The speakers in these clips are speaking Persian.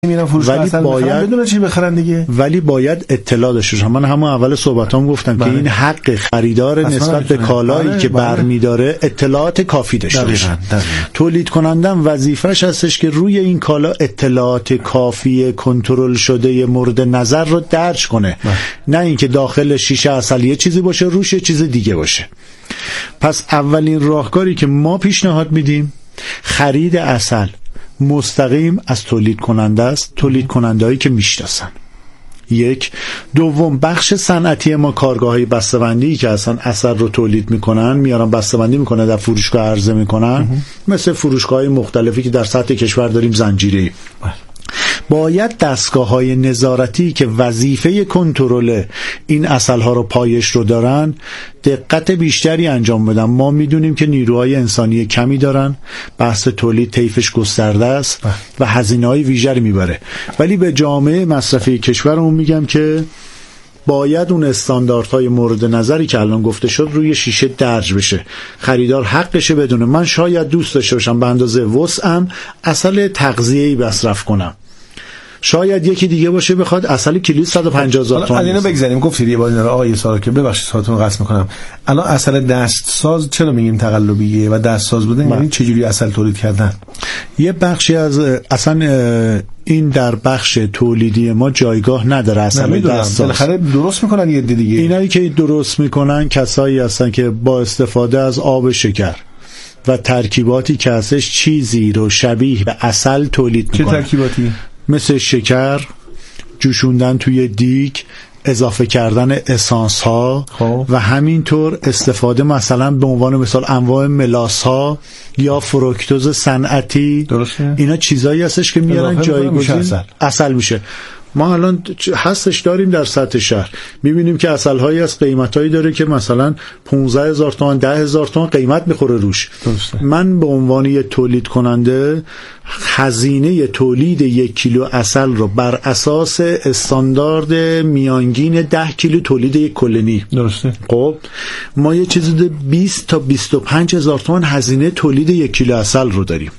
میرن فروشگاه اصل بخرن بدون چی بخرن دیگه. ولی باید اطلاع داشته باشن. من همون اول صحبتام گفتم که این حق خریدار نسبت به کالایی که برمی‌داره اطلاعات کافی داشته باشه. تولید کنندم وظیفه‌اش هستش که روی این کالا اطلاعات کافی کنترل شده مورد نظر رو درج کنه. نه اینکه داخل شیشه عسل یه چیزی باشه روش چیز دیگه باشه. پس اولین راهکاری که ما پیشنهاد میدیم خرید عسل مستقیم از تولید کننده است، تولید کننده‌ای که میشناسن. یک. دوم، بخش صنعتی ما کارگاه‌های بسته‌بندی که اصلا عسل رو تولید میکنن میارن بسته‌بندی میکنن در فروشگاه عرضه میکنن، مثل فروشگاه‌های مختلفی که در سطح کشور داریم زنجیره‌ای. باید دستگاه‌های نظارتی که وظیفه کنترل این عسل‌ها رو پایش رو دارن دقت بیشتری انجام بدن. ما میدونیم که نیروهای انسانی کمی دارن، بحث تولید طیفش گسترده است و هزینه‌های ویژه‌ای میبره، ولی به جامعه مصرفی کشورمون میگم که باید اون استانداردهای مورد نظری که الان گفته شد روی شیشه درج بشه. خریدار حقشه بدونه. من شاید دوست داشته باشم به اندازه وسعم عسل تغذیه‌ای مصرف کنم، شاید یکی دیگه باشه بخواد عسل کیلو 150,000 تومان. الان بگذاریم گفتید یه بار اینا رو آقای سارکی ببخشید ساعتون رو قطع می‌کنم. الان عسل دستساز چرا میگیم تقلبیه و دستساز بودن؟ یعنی چه جوری عسل تولید کردن؟ یه بخشی از اصلا این در بخش تولیدی ما جایگاه نداره. عسل دستساز بالاخره درست میکنن یه دیگه. اینایی که درست میکنن کسایی هستن که با استفاده از آب شکر و ترکیباتی که ازش چیزی رو شبیه به عسل تولید میکنن. چه ترکیباتی؟ مثل شکر، جوشوندن توی دیگ، اضافه کردن اسانس ها و همینطور استفاده مثلا به عنوان مثال انواع ملاس ها یا فروکتوز صنعتی. درسته. اینا چیزایی هستش که میارن جایگزین عسل میشه. ما الان هستش داریم در سطح شهر میبینیم که عسل‌هایی از قیمتایی داره که مثلا 15,000 تومان 10,000 تومان قیمت میخوره روش. درسته. من به عنوان یه تولید کننده هزینه تولید 1 کیلو عسل رو بر اساس استاندارد میانگین 10 کیلو تولید یک کلنی. درسته. خب ما یه چیزی 20 تا 25,000 تومان هزینه تولید 1 کیلو عسل رو داریم.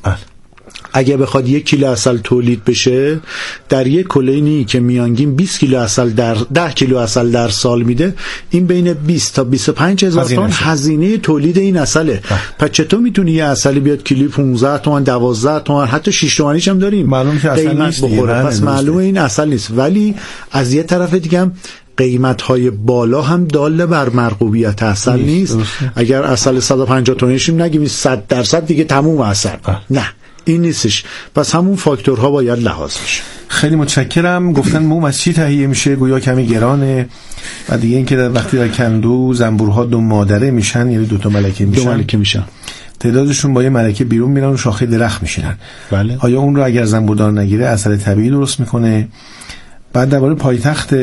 اگه بخواد 1 کیلو عسل تولید بشه در یک کلینی که میانگین 20 کیلو عسل در 10 کیلو عسل در سال میده، این بین 20 تا 25,000 تومان هزینه تولید این عسله. پس چطور میتونی یه عسلی بیاد کیلو 15 تومان 12 تومان حتی 6 تومانیش هم داریم معلوم که عسل نیست بخوره. پس معلومه این عسل نیست. ولی از یه طرف دیگه هم قیمت‌های بالا هم دال بر مرغوبیت عسل نیست. اگر عسل 150 تومانیشیم نگیم 100% دیگه تموم عسل. نه این نیستش. پس همون فاکتورها باید لحاظ بشه. خیلی متشکرم. گفتن موم از چی تهیه میشه؟ گویا کمی گرانه. و دیگه اینکه وقتی در کندو زنبورها 2 مادره میشن، یعنی 2 تا ملکه میشن. 2 ملکه میشن. تعدادشون با یه ملکه بیرون میرن و شاخه درخت میشینن. بله. آیا اون رو اگر زنبوردار نگیره عسل طبیعی درست میکنه؟ بعد درباره پایتخت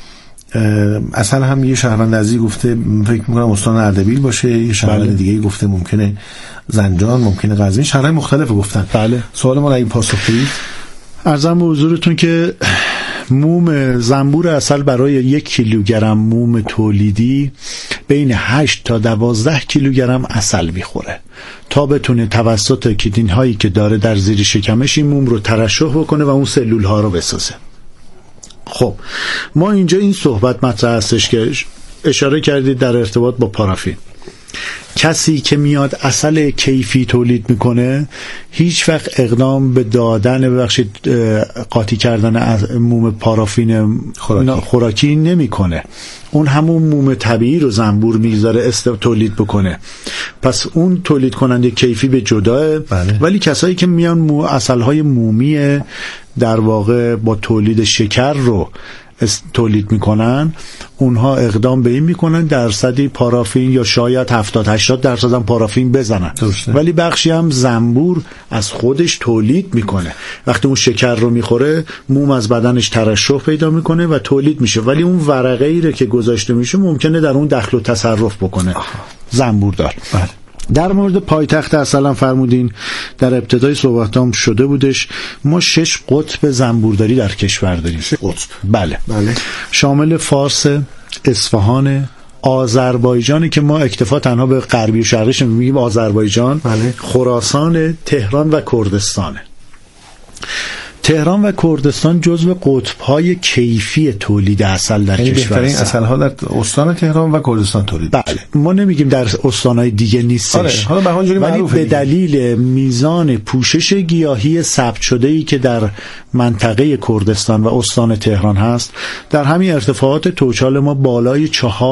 عسل هم یه شهروند عزیزی گفته فکر میکنم استان اردبیل باشه، یه شهروند دیگه گفته ممکنه زنجان، ممکنه قزوین، شهرهای مختلف گفتن. بله. سوال ما اگه پاسخ بدید. عرضم به حضورتون که موم زنبور عسل برای 1 کیلوگرم موم تولیدی بین 8 تا 12 کیلوگرم عسل میخوره تا بتونه توسط کیتین هایی که داره در زیر شکمش این موم رو ترشح بکنه و اون سلول ها رو بسازه. خب ما اینجا این صحبت مطرح هستش که اشاره کردید در ارتباط با پارافین. کسی که میاد عسل کیفی تولید میکنه هیچ وقت اقدام به دادن قاطی کردن موم پارافین خوراکی نمیکنه. اون همون موم طبیعی رو زنبور میذاره تولید بکنه. پس اون تولید کننده کیفی به جداه. بله. ولی کسایی که میان عسل‌های مومی در واقع با تولید شکر رو تولید میکنن، اونها اقدام به این میکنن درصدی پارافین یا شاید 70-80% هم پارافین بزنن. درسته. ولی بخشی هم زنبور از خودش تولید میکنه. وقتی اون شکر رو میخوره موم از بدنش ترشح پیدا میکنه و تولید میشه، ولی اون ورقه ای رو که گذاشته میشه ممکنه در اون دخل و تصرف بکنه زنبور دار. بله. در مورد پایتخت عسل فرمودین در ابتدای صحبتام شده بودش، ما 6 قطب زنبورداری در کشور داریم. 6 قطب. بله. شامل فارس، اصفهان، آذربایجانی که ما اکتفا تنها به غربی و شرقیش میگیم آذربایجان، بله. خراسان، تهران و کردستانه. تهران و کردستان جزو قطب‌های کیفی تولید عسل در کشور بهترین عسل‌ها در استان تهران و کردستان تولید. بله، ما نمیگیم در استان‌های دیگه نیستش. حالا به اونجوری معروفه. به دلیل میزان پوشش گیاهی ثبت شده‌ای که در منطقه کردستان و استان تهران هست، در همین ارتفاعات توچال ما بالای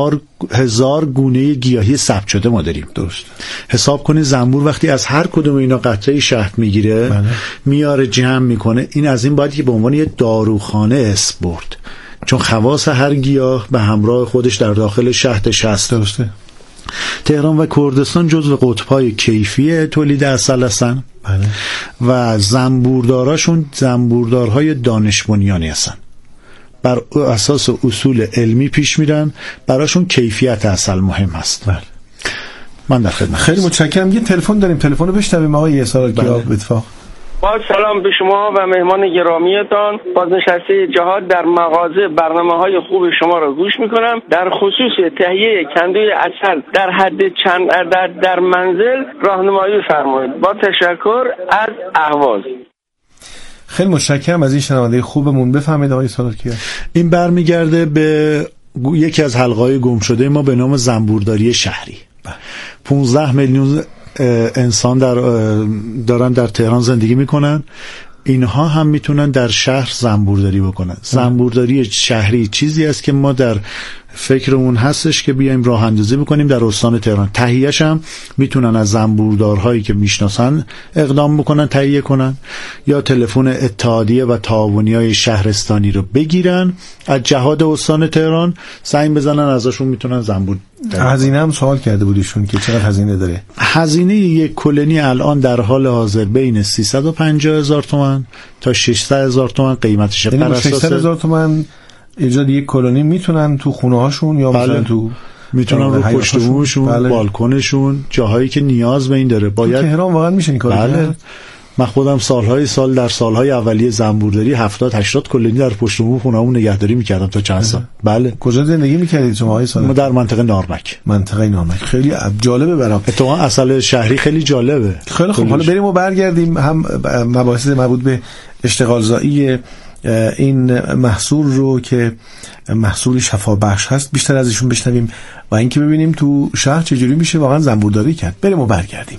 4000 گونه گیاهی ثبت شده ما داریم. درست. حساب کنید زنبور وقتی از هر کدوم اینا قطعه شهد میگیره، میاره جمع میکنه، این از این باید که به عنوان یه داروخانه اسم برد، چون خواص هر گیاه به همراه خودش در داخل شهد هست. درسته. تهران و کردستان جزو قطب‌های کیفی تولید عسل هستن. بله. و زنبورداراشون زنبوردارهای دانش بنیانی هستن، بر اساس اصول علمی پیش میرن، براشون کیفیت عسل مهم هست. بله. من در خدمت. خیلی متشکرم. یه تلفن داریم، تلفن رو بشنویم آقای اسحاقی اتفاق. با سلام به شما و مهمان گرامیتان. بازنشسته جهاد در مغازه برنامه‌های خوب شما را گوش می‌کنم. در خصوص تهیه کندوی عسل در حد چند در منزل راهنمایی فرمایید. با تشکر از اهواز. خیلی متشکرم از این شنونده خوبمون. بفهمید آقای سالارکیا. این برمیگرده به یکی از حلقه‌های گم شده ما به نام زنبورداری شهری. 15 میلیون انسان دارن در تهران زندگی میکنن. اینها هم میتونن در شهر زنبورداری بکنن. زنبورداری شهری چیزی است که ما در فکرمون هستش که بیایم راه اندازی بکنیم در استان تهران. تهیه‌اش هم میتونن از زنبوردارهایی که میشناسن اقدام بکنن، تهیه کنن، یا تلفن اتحادیه و تعاونی‌های شهرستانی رو بگیرن از جهاد استان تهران، زنگ بزنن، ازشون میتونن زنبور. هزینه هم سوال کرده بودیشون که چقدر هزینه داره. هزینه یک کلونی الان در حال حاضر بین 350,000 تومان تا 600,000 تومان قیمتشه. بر اساس 600,000 تومان ایجاد یک کلونی میتونن تو خونه هاشون یا مثلا تو میتونن رو پشت بومشون، بالکنشون، جاهایی که نیاز به این داره. باید تهران واقعا میشه این کارو کرد. من خودم در سالهای اولیه زنبورداری 70-80 کلونی در پشت بوم خونه‌مون نگهداری میکردم تا چند سال. بله. کجا زندگی میکردید شما آقای سالار؟ ما در منطقه نارمک. خیلی جالبه برام. اتفاقا عسل شهری خیلی جالبه. خیلی خوب. حالا بریم و برگردیم هم مباحث مربوط به اشتغالزایی این محصول رو که محصول شفابخش هست بیشتر از ایشون بشنویم و اینکه ببینیم تو شهر چجوری میشه واقعا زنبورداری کرد. بریم و برگردیم.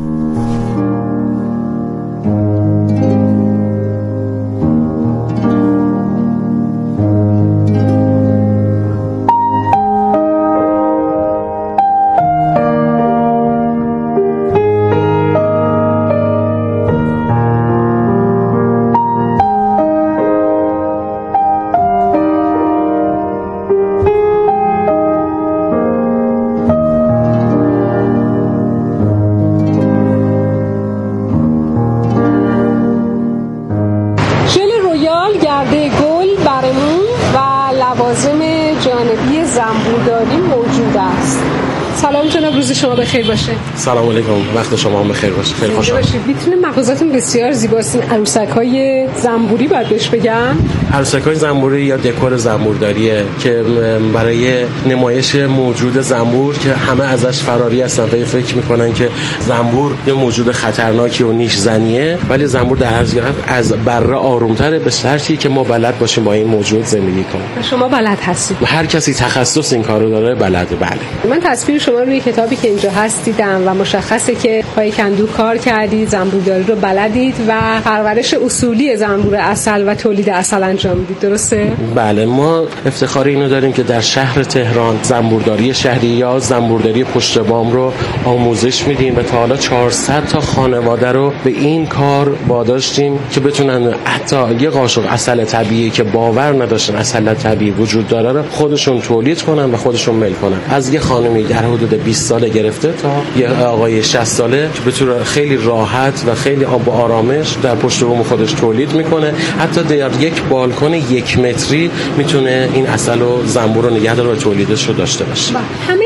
شما بخیر باشه. سلام علیکم، وقت شما هم بخیر باشه. خیلی خوشحالم. میتونه مغازاتون بسیار زیباست. عروسک‌های زنبوری باید بهش بگم. عروسک‌های زنبوری یا دکور زنبورداریه که برای نمایش موجود زنبور که همه ازش فراری هستن و فکر میکنن که زنبور یه موجود خطرناکی و نیش زنیه، ولی زنبور در هر صورت از بره آرومتره، به شرطی که ما بلد باشیم با این موجود زندگی کنیم. شما بلد هستید؟ هر کسی تخصص این کارو داره بلده. بله. من تصویر شما روی کتابی که اینجا هست دیدم و مشخصه که پای کندو کار کردید، زنبورداری رو بلدید و پرورش اصولی زنبور عسل و تولید عسل انجام میدید. درسته؟ بله. ما افتخار اینو داریم که در شهر تهران زنبورداری شهری یا زنبورداری پشت بام رو آموزش میدیم و تا حالا 400 تا خانواده رو به این کار واداشتیم که بتونن حتی یه قاشق عسل طبیعی که باور نداشتن عسل طبیعی وجود داره رو خودشون تولید کنن و خودشون میل کنن. از یه خانمی در حدود 20 ساله گرفته تا یه آقای 60 ساله که به طور خیلی راحت و خیلی با آرامش در پشت بوم خودش تولید میکنه. حتی در یک بالکن 1 متری میتونه این عسل و زنبور رو نگه داره و تولیدش رو داشته باشه. همه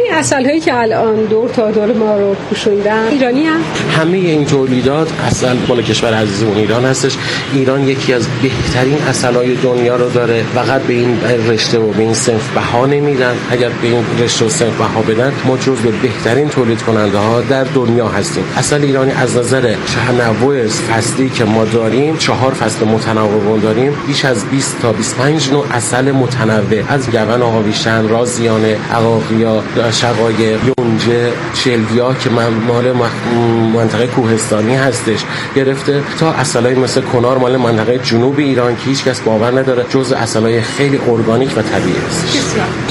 عسل‌هایی که الان دور تا دور ما رو پوشوندن ایرانی هم؟ همه این تولیدات عسل مال کشور عزیزمون ایران هستش. ایران یکی از بهترین عسل‌های دنیا رو داره. فقط به این رشته و به این صنف بها نمیدن. اگر به این رشته و صنف بها بدن، ما جزو بهترین تولید کننده ها در دنیا هستیم. عسل ایرانی از نظر تنوع فصلی که ما داریم، 4 فصل متنوع داریم، بیش از 20 تا 25 نوع عسل متنوع، از گون آویشن، رازیانه، عقاقیا، شقایق، یونجه، شلویا که مال منطقه کوهستانی هستش گرفته تا عسلای مثل کنار مال منطقه جنوب ایران که هیچ کس باور نداره جزء عسلای خیلی ارگانیک و طبیعی هستش.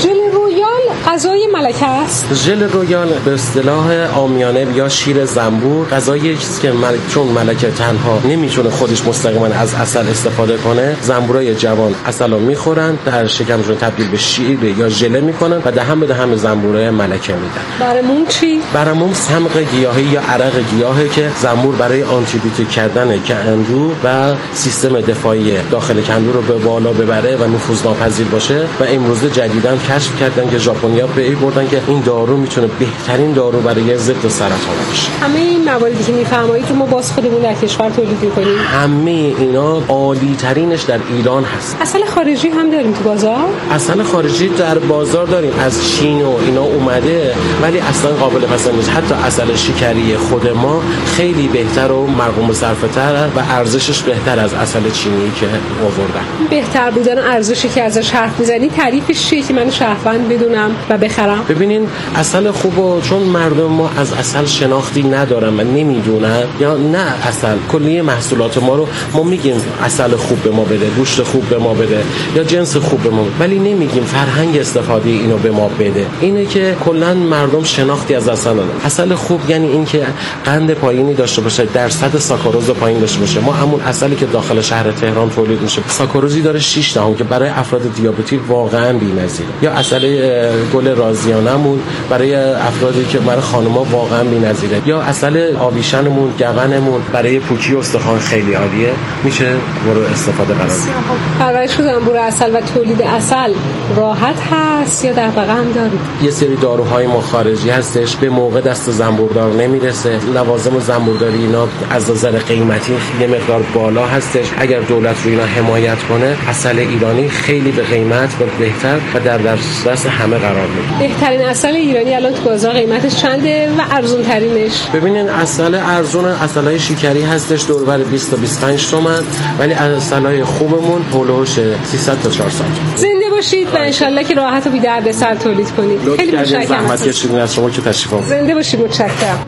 غذای ملکه است. ژل رویال به اصطلاح عامیانه یا شیر زنبور غذایی است که چون ملکه تنها نمیتونه خودش مستقیما از عسل استفاده کنه، زنبورای جوان عسل رو میخورن، در شکمشون تبدیل به شیر یا ژله میکنن و دهن به دهن زنبورای ملکه میدن. برامون چی؟ برامون سمق گیاهی یا عرق گیاهی که زنبور برای آنتیبیوتیک کردن کندو و سیستم دفاعی داخل کندو رو به بالا ببره و نفوذناپذیر باشه و امروزه جدیداً کشف کردن که ژاپنیا به این بردن که این دارو میتونه بهترین دارو برای ضد سرطان باشه. همه این مواردی که میفرمایید که ما باز خودمون در کشور تولید می‌کنیم، همه اینا عالی ترینش در ایران هست. عسل خارجی هم داریم تو بازار؟ عسل خارجی در بازار داریم، از چین و اینا اومده، ولی اصلا قابل پسند نیست. حتی عسل شکری خود ما خیلی بهتر و مرقوم صرفه‌تر و ارزشش بهتر از عسل چینی که آوردن. بهتر بودن ارزشی که ازش حرف می‌زنی تعریفش چیه که من شهروند بدونم و بخرم؟ ببینین عسل خوبو چون مردم ما از عسل شناختی ندارن و نمیدونن یا نه عسل کلیه محصولات ما رو ما میگیم عسل خوب به ما بده، گوشت خوب به ما بده یا جنس خوب به ما بده، ولی نمیگیم فرهنگ استفاده اینو به ما بده. اینه که کلا مردم شناختی از عسل ندارن. عسل خوب یعنی اینکه قند پایینی داشته باشه، درصد ساکاروز پایین داشته باشه. ما همون عسلی که داخل شهر تهران تولید میشه ساکاروزی داره 6 دهم که برای افراد دیابتیک واقعا بی‌نظیره. یا عسل گل رازیانمون برای افرادی که برای خانم‌ها واقعا بی‌نظیره. یا عسل آویشنمون، گونمون برای پوکی و استخوان خیلی عالیه، میشه برای استفاده قرار داد. پرورش زنبور عسل و تولید عسل راحت هست یا دغدغه هم دارید؟ یه سری داروهای ما خارجی هستش به موقع دست زنبوردار نمیرسه. لوازم زنبورداری اینا از نظر قیمتی یه مقدار بالا هستش. اگر دولت رو اینا حمایت کنه، عسل ایرانی خیلی به قیمت و بهتر و در دسترس همه قرار میگیره. بهترین عسل ایرانی الان تو بازار قیمتش چنده و ارزون ترینش؟ ببینین عسل ارزون عسلای شکری هستش دوربر 20 تا 25 تومن، ولی عسلای خوبمون هولوش 300 تا 400. زنده باشید و انشالله که راحت و بی دردسر تولید کنید. خیلی متشکرم. زحمت کشیدین از شما که تشریف آوردید. زنده باشید. متشکرم.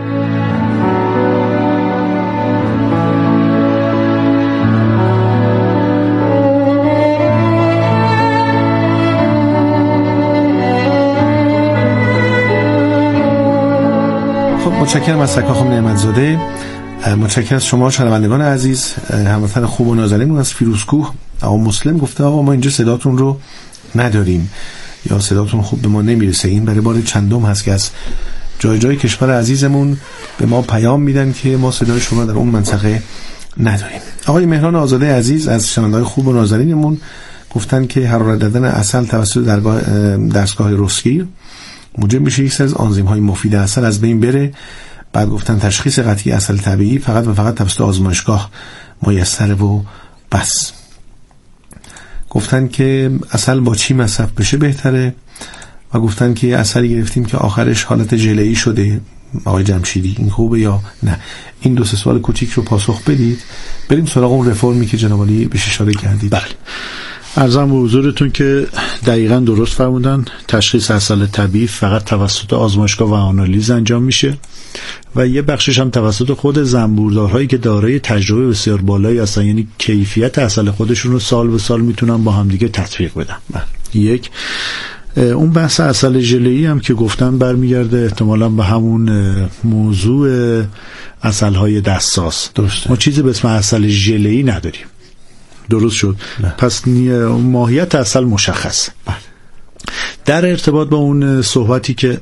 متشکرم از سکا خانم نعمت‌زاده. متشکرم از شما شنوندگان عزیز. هموطن خوب و نازنین از فیروزکوه آقا مسلم گفته آقا ما اینجا صداتون رو نداریم یا صداتون خوب به ما نمیرسه. این برای بار چندم هست که از جای جای کشور عزیزمون به ما پیام میدن که ما صدای شما در اون منطقه نداریم. آقای مهران آزاده عزیز از شنوندگان خوب و نازنینمون گفتن که حرارت دادن عسل توسط دستگاه رسگیر موجب میشه یک سری از آنزیم‌های مفید عسل از بین بره. بعد گفتن تشخیص قطعی عسل طبیعی فقط و فقط توسط آزمایشگاه میسره و بس. گفتن که عسل با چی مصرف بشه بهتره و گفتن که عسلی گرفتیم که آخرش حالت ژله‌ای شده. آقای جمشیدی این خوبه یا نه؟ این دو سه سوال کوچیک رو پاسخ بدید. بریم سراغ اون رفرمی که جناب عالی بهش اشاره کردید. بله. عرضم به حضورتون که دقیقاً درست فرمودن. تشخیص عسل طبیعی فقط توسط آزمایشگاه و آنالیز انجام میشه و یه بخشش هم توسط خود زنبوردارهایی که دارای تجربه بسیار بالایی هستن، یعنی کیفیت عسل خودشون رو سال به سال میتونن با همدیگه تطبیق بدن. یک اون بحث عسل ژله‌ای هم که گفتن برمیگرده احتمالاً به همون موضوع عسل‌های دستساز. درسته. ما چیزی به اسم عسل ژله‌ای نداریم. درست شد. نه. پس ماهیت عسل مشخص. در ارتباط با اون صحبتی که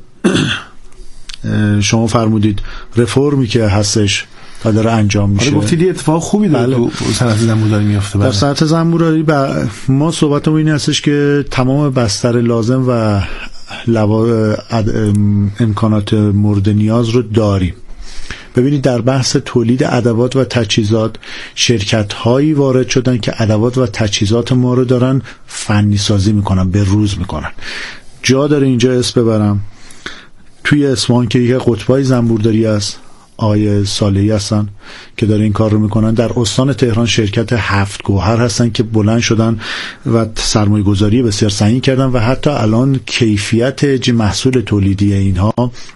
شما فرمودید رفرمی که هستش و داره انجام میشه. گفتید اتفاق خوبی داره تو صنعت زنبورداری میفته. در صنعت زنبورداری ما صحبتمون این هستش که تمام بستر لازم و امکانات مورد نیاز رو داریم. ببینید در بحث تولید ادوات و تجهیزات شرکت‌هایی وارد شدن که ادوات و تجهیزات ما رو دارن فنی سازی میکنن، به روز میکنن. جا داره اینجا اسم ببرم، توی اصفهان که یک قطبای زنبورداری است، آقای صالحی هستن که داره این کار رو میکنن. در استان تهران شرکت هفت گوهر هستن که بلند شدن و سرمایه گذاری بسیار سنگین کردن و حتی الان کیفیت محصول تولیدی اینها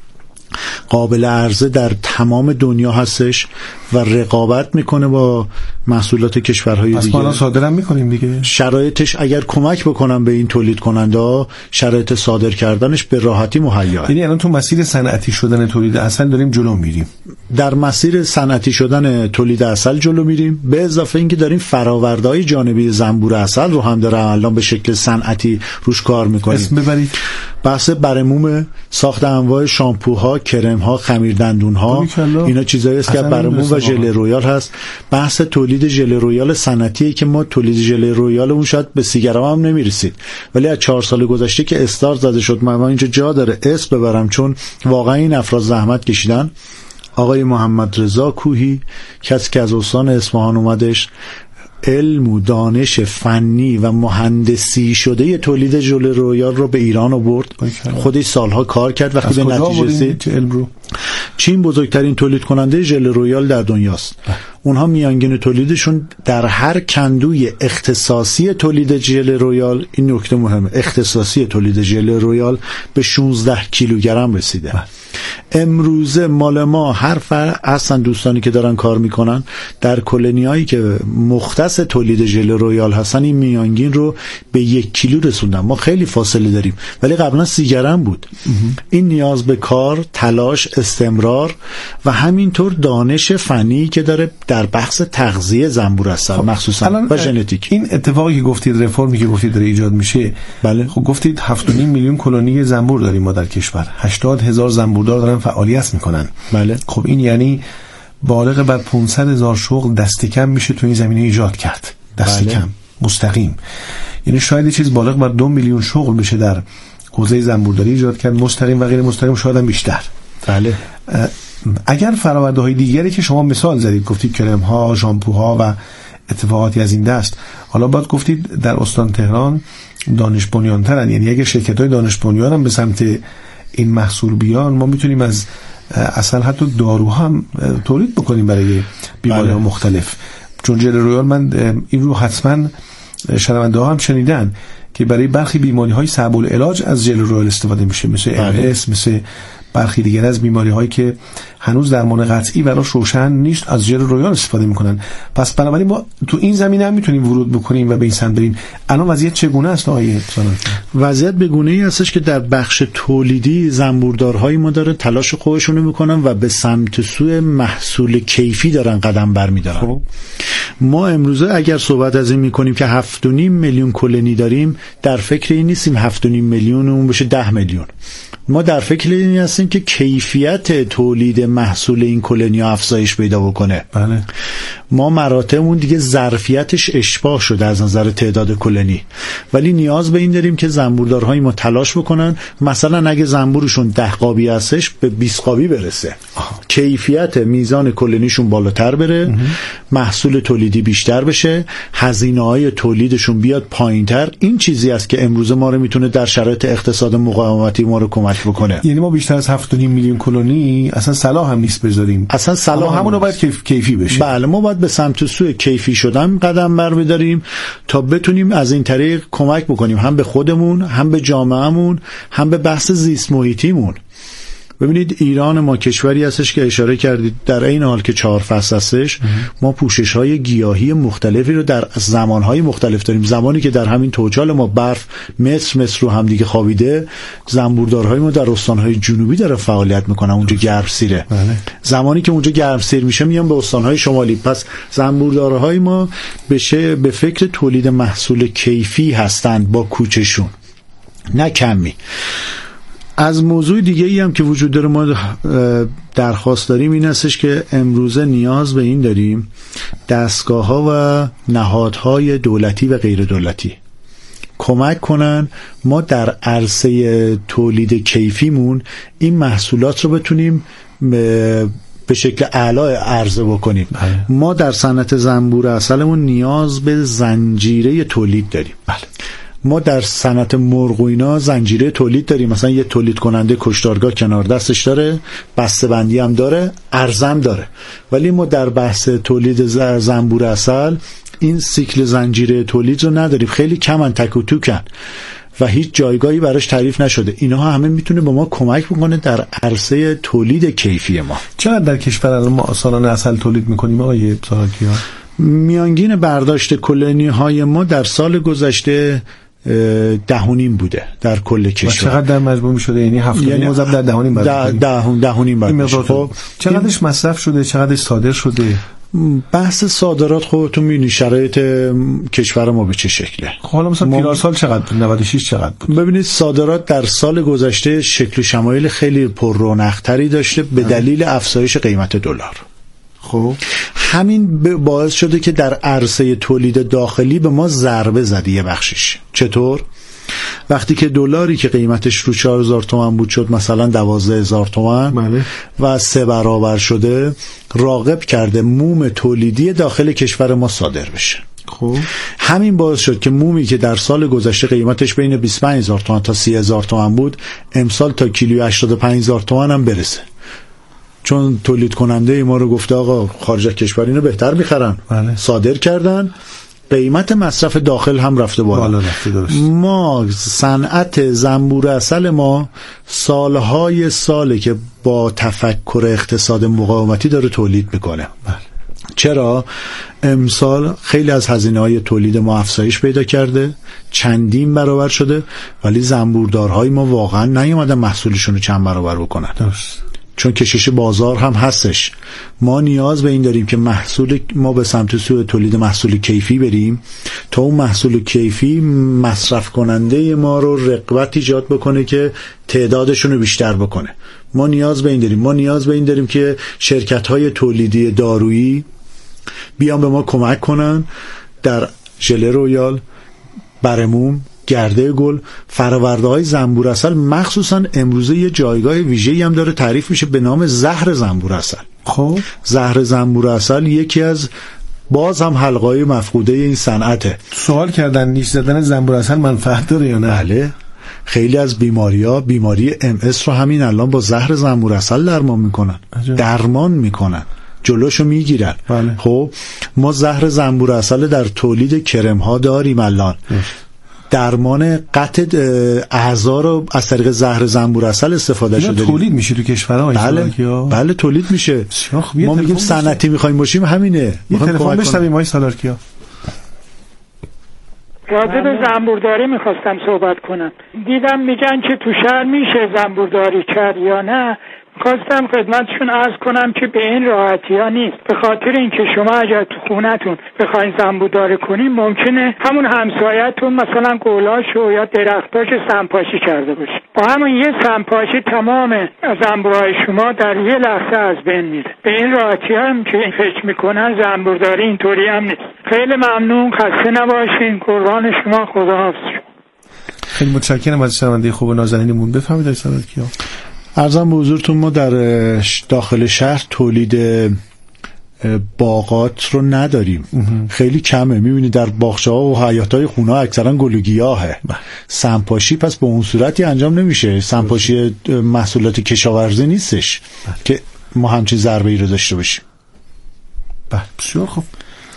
قابل عرضه در تمام دنیا هستش و رقابت میکنه با محصولات کشورهای دیگه. ما صادرم میکنیم دیگه. شرایطش اگر کمک بکنم به این تولید کننده، شرایط صادر کردنش به راحتی مهیاست. یعنی الان تو مسیر صنعتی شدن تولید عسل داریم جلو میریم. در مسیر صنعتی شدن تولید عسل جلو میریم، به اضافه اینکه داریم فرآورده‌های جانبی زنبور عسل رو هم داره الان به شکل صنعتی روش کار میکنیم. اسم ببرید. بحث برموم، ساخت انواع شامپوها، کرم‌ها، خمیردندون‌ها، اینا چیزایی است که برموم و ژل رویال هست. بحث تولید ژل رویال صنعتیه که ما تولید ژل رویالمون شاید به 30 گرم هم نمیرسید، ولی از 4 سال گذشته که استارت زده شد، من اینجا جا داره اسم ببرم چون واقعا این افراد زحمت کشیدن. آقای محمد رضا کوهی، کسی که از استان اصفهان اومدش، علم و دانش فنی و مهندسی شده تولید ژل رویال رو به ایران آورد. خودش سالها کار کرد. وقتی به نتیجه رسید، چین بزرگترین تولید کننده ژل رویال در دنیاست. اونها میانگین تولیدشون در هر کندوی اختصاصی تولید ژل رویال، این نکته مهمه، اختصاصی تولید ژل رویال به 16 کیلوگرم رسیده. امروزه مال ما هر اصلا دوستانی که دارن کار میکنن در کلونیایی که مختص تولید ژل رویال هستن، این میانگین رو به 1 کیلو رسوندن. ما خیلی فاصله داریم، ولی قبلا 30 گرم بود. این نیاز به کار، تلاش، استمرار و همینطور دانش فنی که داره در بحث تغذیه زنبور عسل مخصوصا و ژنتیک. این اتفاقی که گفتید، رفرمی که گفتید داره ایجاد میشه، بله. خب گفتید 7.5 میلیون کلونی زنبور داریم ما در کشور، 80,000 زنبوردار دارن فعالیت میکنن. بله. خب این یعنی بالغ بر 500,000 شغل دست کم میشه تو این زمینه ایجاد کرد، دست بله. کم مستقیم. یعنی شاید چیز بالغ بر 2 میلیون شغل بشه در حوزه زنبورداری ایجاد کرد، مستقیم و غیر مستقیم شاید هم بیشتر. بله. اگر فرآورده‌های دیگری که شما مثال زدید، گفتید کرم‌ها، شامپوها و اتفاقاتی از این دست، حالا بعد گفتید در استان تهران دانش بنیان‌ترن، یعنی اگه شرکت‌های دانش بنیان هم به سمت این محصول بیان، ما میتونیم از اصلا حتی دارو هم تولید بکنیم برای بیماری‌ها مختلف. چون ژل رویال، من این رو حتما شنونده‌ها هم شنیدن که برای برخی بیماری‌های صعب العلاج از ژل رویال استفاده میشه، مثل MS، مثل برخی دیگر از بیماری‌هایی که هنوز درمان قطعی براش روشن نیست، از ژل رویال استفاده میکنن. پس بنابراین ما تو این زمینه هم میتونیم ورود بکنیم و به این سمت بریم. الان وضعیت چگونه است آقای سانات؟ وضعیت به گونه‌ای هستش که در بخش تولیدی زنبوردارهای ما داره تلاش خودشونو میکنن و به سمت سوی محصول کیفی دارن قدم برمی‌دارن. خب ما امروزه اگر صحبت از این میکنیم که 7.5 میلیون کلونی داریم، در فکر این نیستیم 7.5 میلیون اون بشه 10 میلیون. ما در فکر این هستیم که کیفیت تولید محصول این کلونیا افزایش پیدا بکنه. بله. ما مراتبمون دیگه ظرفیتش اشباع شده از نظر تعداد کلونی، ولی نیاز به این داریم که زنبوردارهای ما تلاش بکنن، مثلا اگه زنبورشون 10 قابی هستش به 20 قابی برسه. کیفیت میزان کلونیشون بالاتر بره، محصول تولیدی بیشتر بشه، هزینه‌های تولیدشون بیاد پایینتر. این چیزی است که امروز ما رو میتونه در شرایط اقتصاد مقاومتی ما رو کمک بکنه. یعنی ما بیشتر از 7.5 میلیون کلونی اصلا صلاح هم نیست بذاریم، اصلا صلاح همون رو باید کیفی بشه. بله، ما باید به سمت سوی کیفی شدن قدم برمی‌داریم تا بتونیم از این طریق کمک بکنیم هم به خودمون، هم به جامعهمون، هم به بحث زیست محیطیمون. ببینید ایران ما کشوری هستش که اشاره کردید در این حال که 4 فصل هستش، ما پوشش‌های گیاهی مختلفی رو در زمان‌های مختلف داریم. زمانی که در همین توچال ما برف متر رو هم دیگه خوابیده، زنبوردارهای ما در استان‌های جنوبی داره فعالیت میکنن، اونجا گرمسیره. بله. زمانی که اونجا گرمسیر میشه میان به استان‌های شمالی. پس زنبوردارهای ما به فکر تولید محصول کیفی هستن با کوچشون، نه کمی. از موضوع دیگه ای هم که وجود داره ما درخواست داریم این هستش که امروزه نیاز به این داریم دستگاه‌ها و نهادهای دولتی و غیر دولتی کمک کنن ما در عرصه تولید کیفیمون این محصولات رو بتونیم به شکل اعلی عرضه بکنیم. ما در صنعت زنبور عسلمون نیاز به زنجیره تولید داریم. ما در صنعت مرغ و اینا زنجیره تولید داریم، مثلا یه تولید کننده کشتارگاه کنار دستش داره، بسته‌بندی هم داره، عرضه هم داره. ولی ما در بحث تولید زنبور عسل این سیکل زنجیره تولید رو نداریم، خیلی کمن، تک و توکن و هیچ جایگاهی براش تعریف نشده. اینها همه میتونه به ما کمک بکنه در عرصه تولید کیفی ما. چقدر در کشور الان ما سالانه عسل تولید میکنیم آقای سالاکیان؟ میانگین برداشت کلونی های ما در سال گذشته 10.5 بوده در کل کشور. چقدر در مجموع میشده؟ یعنی 7.5 در 10.5 خب چقدرش مصرف شده، چقدرش صادر شده؟ بحث صادرات خودتون می‌بینید شرایط کشور ما به چه شکله. حالا مثلا پیرارسال چقدر بود؟ 96 چقدر بود؟ ببینید صادرات در سال گذشته شکل و شمایل خیلی پر رونق‌تری داشته به دلیل افزایش قیمت دلار. خب همین باعث شده که در عرصه تولید داخلی به ما ضربه زده یه بخشش. چطور؟ وقتی که دلاری که قیمتش رو 4000 تومان بود شد مثلا 12000 تومان و 3 برابر شده، راغب کرده موم تولیدی داخل کشور ما صادر بشه. خب همین باعث شد که مومی که در سال گذشته قیمتش بین 25000 تومان تا 30000 تومان بود، امسال تا کیلوی 85000 تومان هم برسه. چون تولید کننده ما رو گفته آقا خارج از کشور اینو بهتر میخرن، صادر کردن، قیمت مصرف داخل هم رفته بالا. ما صنعت زنبور عسل ما سالهای ساله که با تفکر اقتصاد مقاومتی داره تولید میکنه. چرا؟ امسال خیلی از هزینه‌های تولید ما افزایش پیدا کرده، چندین برابر شده، ولی زنبوردارهای ما واقعا نیومدن محصولشون رو چند برابر بکنن. درست. چون کشش بازار هم هستش. ما نیاز به این داریم که محصول ما به سمت سوی تولید محصول کیفی بریم تا اون محصول کیفی مصرف کننده ما رو رغبت ایجاد بکنه که تعدادشون رو بیشتر بکنه. ما نیاز به این داریم که شرکت‌های تولیدی دارویی بیان به ما کمک کنن در ژله رویال، برموم، گرده گل، فرآورده‌های زنبور عسل. مخصوصا امروزه یه جایگاه ویژه‌ای هم داره تعریف میشه به نام زهر زنبور عسل. خب زهر زنبور عسل یکی از باز هم حلقه‌های مفقوده این صنعته. سوال کردن نیش زدن زنبور عسل منفعت داره یا نه؟ بله، خیلی از بیماری MS رو همین الان با زهر زنبور عسل درمان میکنن، جلوشو میگیرن. بله. خب ما زهر زنبور عسل در تولید کرم ها داریم الان. درمان قطع اعضا رو از طریق زهر زنبور عسل استفاده شده. تولید میشه تو کشورها؟ بله تولید میشه. ما میگیم صنعتی میخوایم باشیم همینه. یه تلفن بشنویم آقای سالارکیا. راجع به زنبورداری میخواستم صحبت کنم. دیدم میگن که تو شهر میشه زنبورداری کرد یا نه. خواستم خدمتشون عرض کنم که به این راحتی ها نیست. به خاطر اینکه شما اگر تو خونتون بخواین زنبورداری کنین ممکنه همون همسایه‌تون مثلا گلاشو یا درختاشو سمپاشی کرده باشه. با همون یه سمپاشی تمام زنبورهای شما در یه لحظه از بین میره. به این راحتی هم که فکر میکنن زنبورداری اینطوری هم نیست. خیلی ممنون، خسته نباشین، قربان شما، خداحافظ. خیلی متشکرم از شنونده خوب و نازنینمون. بفرمایید آقای سالارکیا. عرضم به حضورتون ما در داخل شهر تولید باغات رو نداریم. خیلی کمه. میبینید در باغچه‌ها و حیاط‌های خونه‌ها اکثرا گل و گیاهه. سمپاشی پس به اون صورتی انجام نمیشه. سمپاشی محصولات کشاورزی نیستش که ما همچین ضربه‌ای رو داشته باشیم. بله بسیار خوب.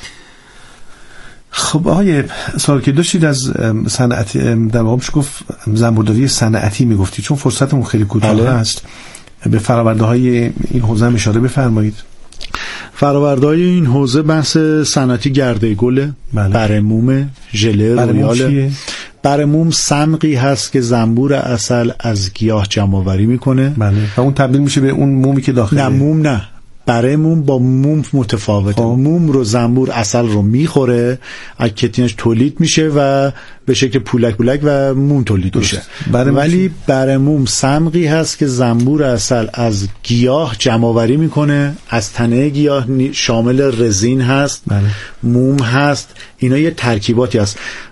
خب آقای سالارکیا داشتید از صنعت در واقع میشه گفت زنبورداری صنعتی میگفتی، چون فرصتمون خیلی کوتاه است، به فرآورده‌های این حوزه هم اشاره بفرمایید. فرآورده‌های این حوزه بحث صنعتی گرده گل، برموم، ژله رویال. برموم صمغی هست که زنبور عسل از گیاه جمع‌آوری میکنه. بله. و اون تبدیل میشه به اون مومی که داخله. نه موم نه. برموم با موم متفاوته. موم رو زنبور عسل رو میخوره، از کتینش تولید میشه و به شکل پولک و موم تولید میشه. ولی برموم صمغی هست که زنبور عسل از گیاه جمع‌آوری میکنه، از تنه گیاه، شامل رزین هست، موم هست، اینا یه ترکیباتی هست.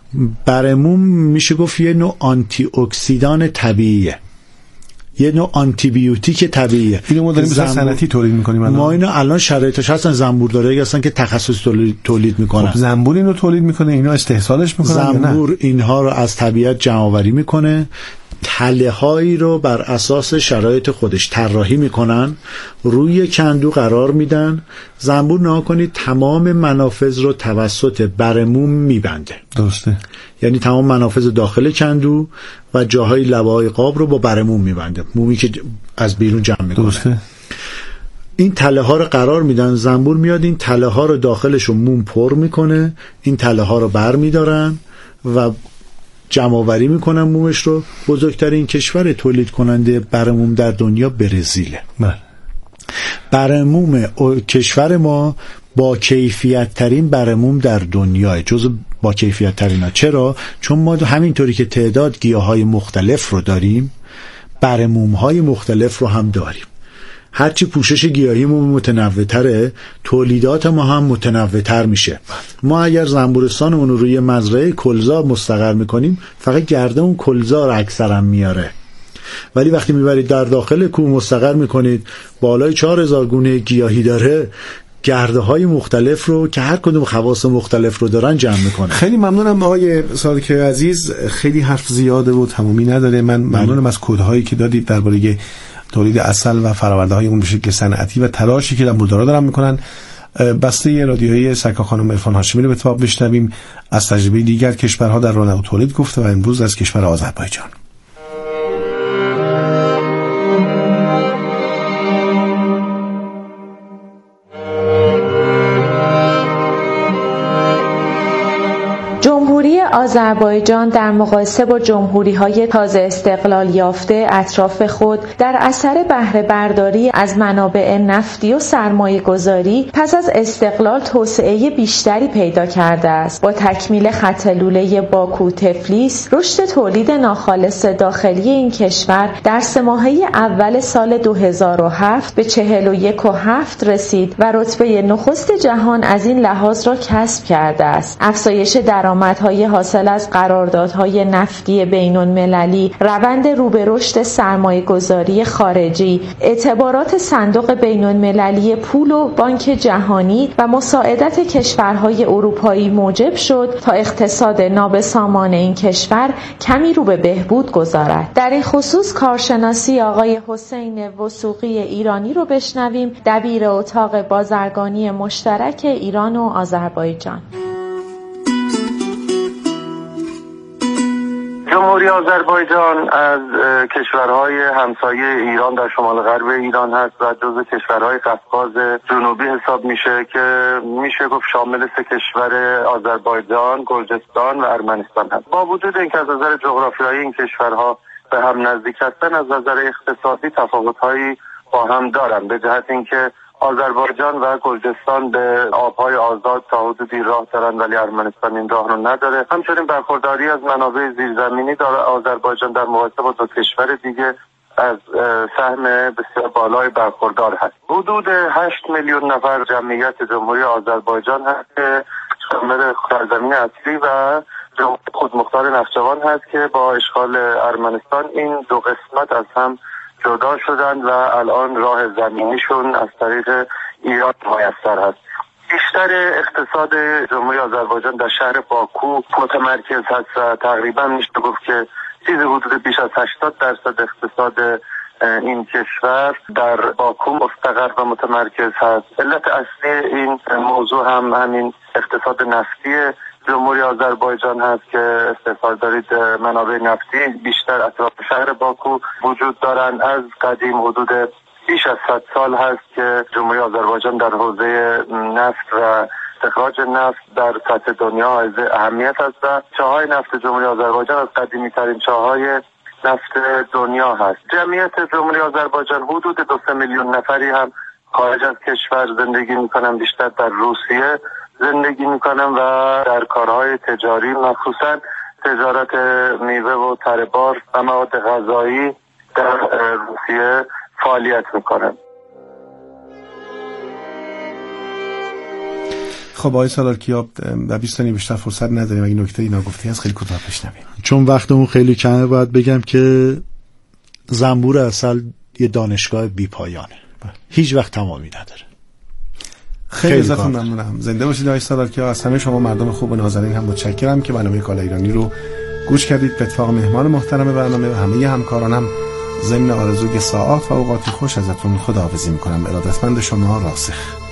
برموم میشه گفت یه نوع آنتی اکسیدان طبیعیه، یه نوع آنتی بیوتیک طبیعیه. اینو ما داریم مثلا صنعتی تولید می‌کنیم. ما اینو الان شرایطش هستن، زنبوردارایی هستن که تخصصی تولید میکنن. خب زنبور اینو تولید میکنه، اینا استحصالش میکنن. زنبور اینها رو از طبیعت جمع‌آوری میکنه، تله‌هایی رو بر اساس شرایط خودش طراحی میکنن، روی کندو قرار میدن. زنبور نها کنید تمام منافذ رو توسط برموم میبنده. درسته. یعنی تمام منافذ داخل کندو و جاهای لبه‌های قاب رو با برموم میبنده، مومی که از بیرون جمع میکنه. درسته. این تله ها رو قرار میدن، زنبور میاد این تله ها رو داخلش رو موم پر میکنه، این تله ها رو بر میدارن و جمع‌آوری میکنن مومش رو. بزرگترین کشور تولید کننده برموم در دنیا برزیله. برموم کشور ما با کیفیت ترین برموم در دنیاه، جزو با کیفیت ترین ها. چرا؟ چون ما همینطوری که تعداد گیاهای مختلف رو داریم، برموم های مختلف رو هم داریم. هرچی پوشش گیاهیمون متنوع‌تره، تولیدات ما هم متنوع‌تر میشه. ما اگر زنبورستانمون رو روی مزرعه کلزار مستقر میکنیم، فقط گرده اون کلزار اکثرا میاره. ولی وقتی میبرید در داخل کوه مستقر میکنید، بالای 4000 گونه گیاهی داره، گرده های مختلف رو که هر کدوم خواص مختلف رو دارن جمع میکنه. خیلی ممنونم آقای صادقی عزیز، خیلی حرف زیاده و تمامی نداره. من ممنونم از کدهایی که دادید درباره تولید عسل و فراورده های اون به شکل صنعتی و تلاشی که زنبوردارا دارن میکنن. بسته رادیویی سرکار خانم عرفان هاشمی رو به اتفاق بشنویم از تجربه دیگر کشورها در رونق تولید گفته و امروز از کشور آذربایجان. جمهوری آذربایجان در مقایسه با جمهوری‌های تازه استقلال یافته اطراف خود در اثر بهره برداری از منابع نفتی و سرمایه‌گذاری پس از استقلال توسعه بیشتری پیدا کرده است. با تکمیل خط لوله باکو تفلیس، رشد تولید ناخالص داخلی این کشور در 3 ماهه اول سال 2007 به 41.7 رسید و رتبه نخست جهان از این لحاظ را کسب کرده است. افزایش درآمدهای حاصل از قراردادهای نفتی بین‌المللی، روند رو به رشد سرمایه‌گذاری خارجی، اعتبارات صندوق بین‌المللی پول و بانک جهانی و مساعدت کشورهای اروپایی موجب شد تا اقتصاد نابسامان این کشور کمی رو به بهبود گذارد. در این خصوص کارشناسی آقای حسین وثوقی ایرانی رو بشنویم، دبیر اتاق بازرگانی مشترک ایران و آذربایجان. جمهوری آذربایجان از کشورهای همسایه ایران در شمال غرب ایران هست و جزو کشورهای قفقاز جنوبی حساب میشه که میشه گفت شامل 3 کشور آذربایجان، گرجستان و ارمنستان هست. با وجود اینکه از نظر جغرافیایی این کشورها به هم نزدیک هستن، از نظر اقتصادی تفاوت‌هایی با هم دارن، به جهت اینکه آذربایجان و گرجستان به آبهای آزاد تا حدودی راه دارن ولی ارمنستان این راه رو نداره. همچنین برخورداری از منابع زیرزمینی داره آذربایجان در مقایسه با 2 کشور دیگه از سهم بسیار بالای برخوردار هست. حدود 8 میلیون نفر جمعیت جمهوری آذربایجان هست که شامل سرزمین اصلی و جمهوری خودمختار نخچوان هست که با اشغال ارمنستان این 2 قسمت از هم جدا شدند و الان راه زمینیشون از طریق ایران میسر هست. بیشتر اقتصاد جمهوری آذربایجان در شهر باکو متمرکز هست و تقریبا میشه گفت که چیزی حدود بیش از 80% اقتصاد این کشور در باکو مستقر و متمرکز هست. علت اصلی این موضوع هم همین اقتصاد نفتی جمهوری آذربایجان هست که استفاده دارید منابع نفتی بیشتر اطراف شهر باکو وجود دارند. از قدیم حدود بیش از 100 سال هست که جمهوری آذربایجان در حوزه نفت و استخراج نفت در سطح دنیا حائز اهمیت است و چاهای نفت جمهوری آذربایجان از قدیمی ترین چاهای نفت دنیا هست. جمعیت جمهوری آذربایجان حدود 2 میلیون نفری هم خارج از کشور زندگی میکنن، بیشتر در روسیه زندگی میکنن و در کارهای تجاری مخصوصا تجارت میوه و تره‌بار و مواد غذایی در روسیه فعالیت میکنن. خب آقای سالارکیا و 20 ثانیه بیشتر فرصت نداریم، اگه نکته اینا گفتی هست خیلی کوتاه بشنویم. چون وقتمون خیلی کمه باید بگم که زنبور عسل یه دانشگاه بی‌پایانه، هیچ وقت تمامی نداره. خیلی ازتون ممنونم. زنده باشید آقای سالارکیا. از همه شما مردم خوب و نازنین هم متشکرم که برنامه کالا ایرانی رو گوش کردید. به اتفاق مهمان محترم برنامه و همه همکارانم ضمن آرزوی ساعات و اوقات خوش ازتون خداحافظی میکنم. ارادتمند شما راسخ.